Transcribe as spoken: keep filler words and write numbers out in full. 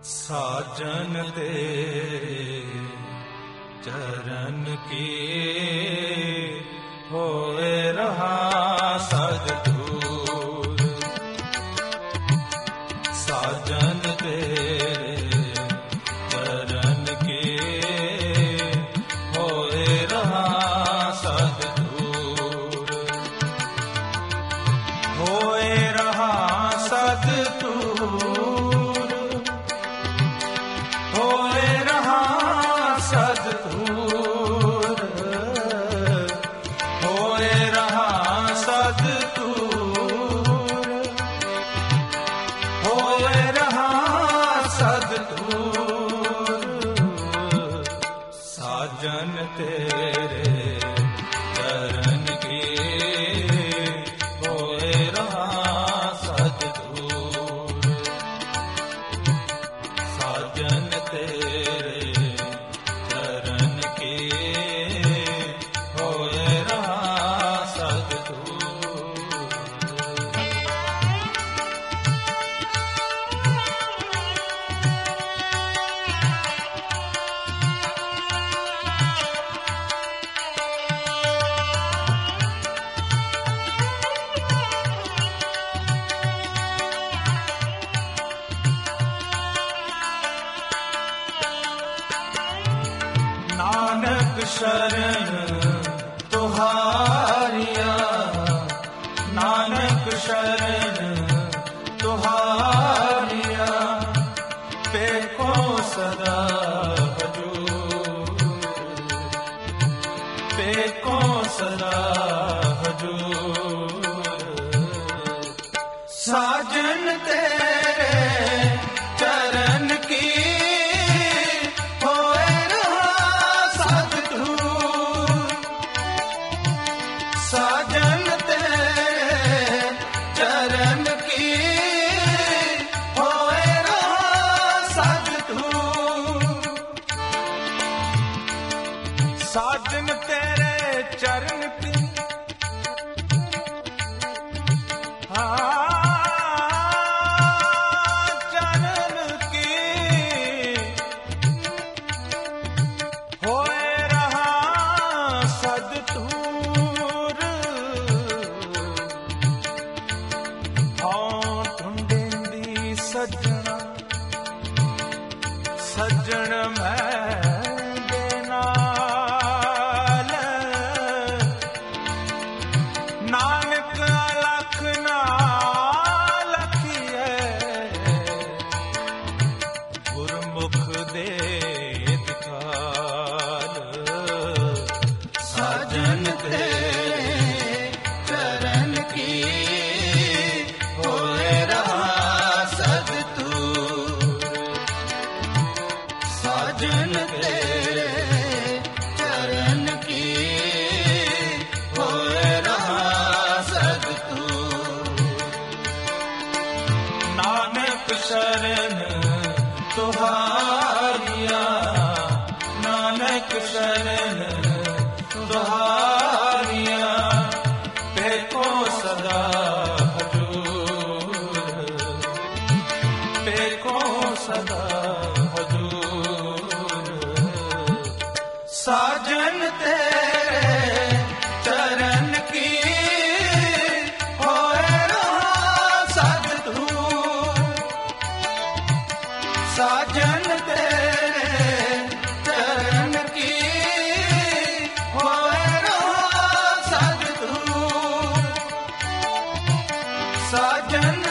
साजन तेरे चरण की होए रहा सद दूर। साजन तेरे चरण की होए रहा सद दूर। होए रहा सद दूर। होए रहा सद दूर। होए रहा सद दूर। होए रहा सद दूर। साजन तेरे चरण की होए रहा सद दूर। साजन तेरे चरण की होए रहा सद दूर। नानक शरण तुहारिया। नानक शरण तुहारिया। पेको सदा हजूर। पेको सदा हजूर। साजन तेरे चरण की साजन तेरे चरण की होए रहा सद दूर। साजन तेरे चरण की हाँ चरण की होए रहा सद दूर। सजना सजन मैं नाल। नानक अलख ना लखिए। गुरमुख दे दिखाल। साजन तेरे चरण की होए रहा सद दूर। साजन तेरे चरण की होए रहा सद दूर। नानक शरण तुहारिया। नानक शरण तुहारिया। पेको सदा हजूर। पेको सदा हजूर। साजन तेरे चरण की होए रहा सद दूर। साजन तेरे चरण की होए रहा सद दूर। साजन